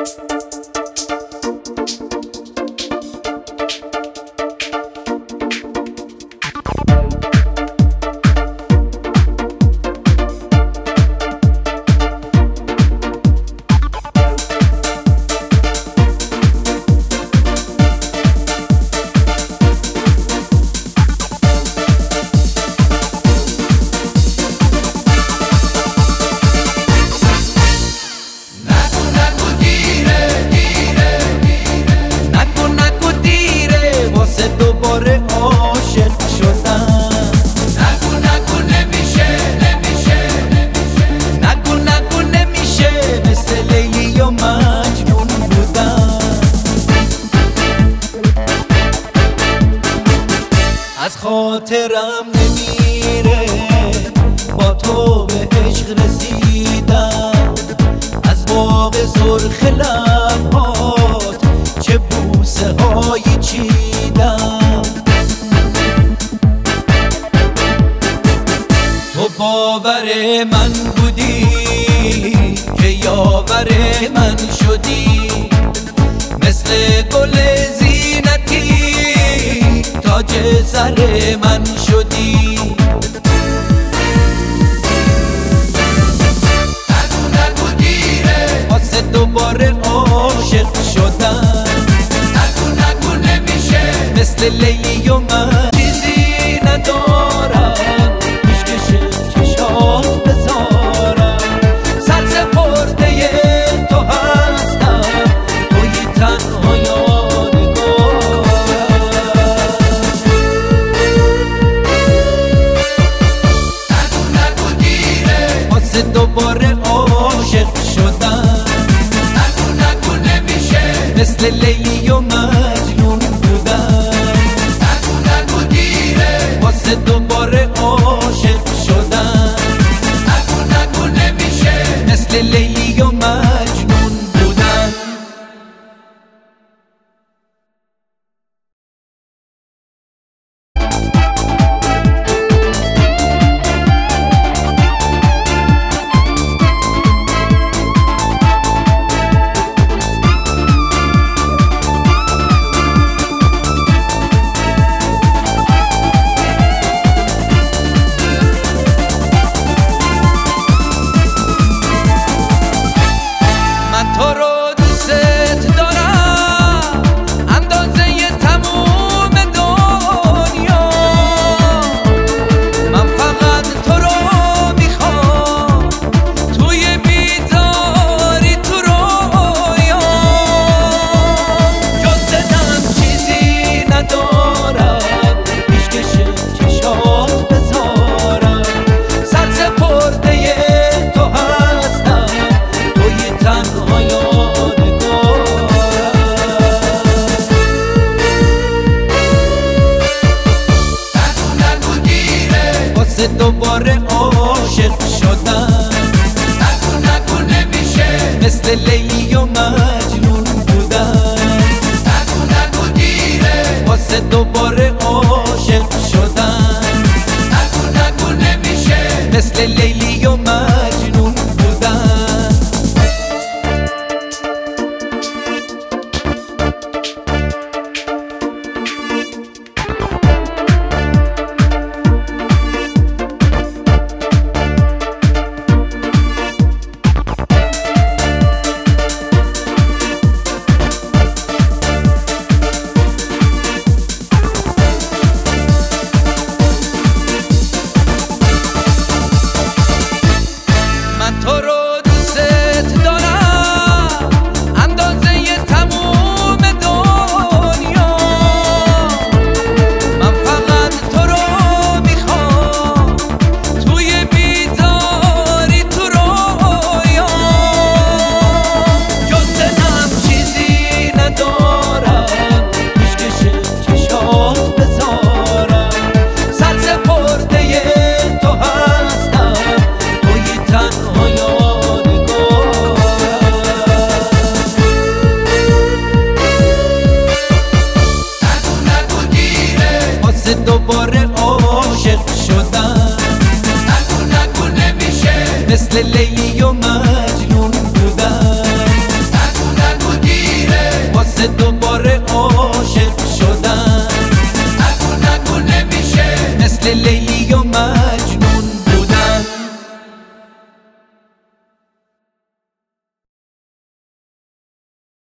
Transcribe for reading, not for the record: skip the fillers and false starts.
از خاطرم نمیره با تو به عشق رسیدم، از باغ سرخ لبات چه بوسه هایی چیدم. تو باور من بودی که یاور من شدی، مثل گل زینتی تاج سر من شدی. نگو نگو دیره واسه دوباره عاشق شدن، نگو نگو نمیشه مثل لیلی و من. چیزی ندارم پیشکش چشات بذارم، سرسپرده تو هستم، توی تنها یادگارم. نگو نگو دیره واسه دوباره عاشق شدن، نگو نگو نمیشه مثل لیلی و مجنون بودن. نگو نگو دیره واسه دوباره عاشق شدن، نگو نگو نمیشه مثل لیلی و مجنون بودن. دوباره عاشق شدن، نگو نگو نمیشه مثل لیلی و مجنون بودن. نگو نگو دیره واسه دوباره عاشق شدن، نگو نگو نمیشه مثل لیلی و مجنون بودن. لیلی و